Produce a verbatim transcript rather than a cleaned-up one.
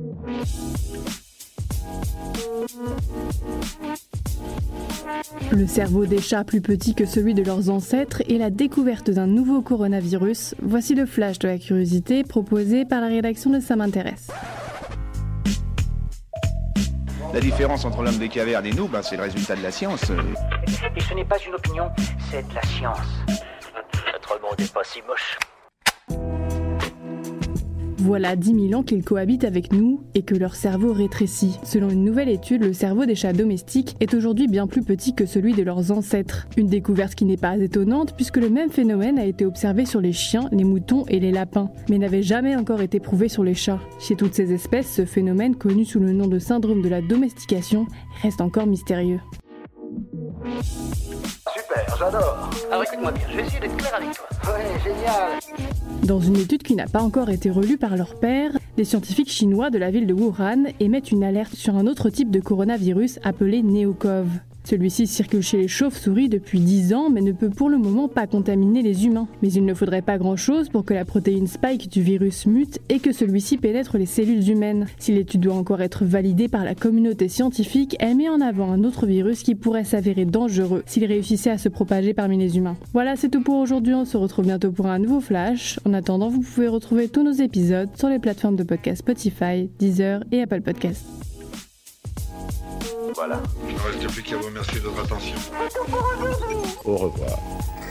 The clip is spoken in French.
Le cerveau des chats plus petit que celui de leurs ancêtres et la découverte d'un nouveau coronavirus, voici le flash de la curiosité proposé par la rédaction de Ça m'intéresse. La différence entre l'homme des cavernes et nous, ben, c'est le résultat de la science. Et ce n'est pas une opinion, c'est de la science. Notre monde n'est pas si moche. Voilà dix mille ans qu'ils cohabitent avec nous et que leur cerveau rétrécit. Selon une nouvelle étude, le cerveau des chats domestiques est aujourd'hui bien plus petit que celui de leurs ancêtres. Une découverte qui n'est pas étonnante puisque le même phénomène a été observé sur les chiens, les moutons et les lapins, mais n'avait jamais encore été prouvé sur les chats. Chez toutes ces espèces, ce phénomène, connu sous le nom de syndrome de la domestication, reste encore mystérieux. Super, j'adore. Alors écoute-moi bien, je vais essayer d'être clair avec toi. Ouais, génial. Dans une étude qui n'a pas encore été relue par leur père, des scientifiques chinois de la ville de Wuhan émettent une alerte sur un autre type de coronavirus appelé Neocov. Celui-ci circule chez les chauves-souris depuis dix ans mais ne peut pour le moment pas contaminer les humains. Mais il ne faudrait pas grand-chose pour que la protéine spike du virus mute et que celui-ci pénètre les cellules humaines. Si l'étude doit encore être validée par la communauté scientifique, elle met en avant un autre virus qui pourrait s'avérer dangereux s'il réussissait à se propager parmi les humains. Voilà, c'est tout pour aujourd'hui, on se retrouve bientôt pour un nouveau flash. En attendant, vous pouvez retrouver tous nos épisodes sur les plateformes de podcast Spotify, Deezer et Apple Podcasts. Voilà. Il ne reste plus qu'à vous remercier de votre attention. Au revoir.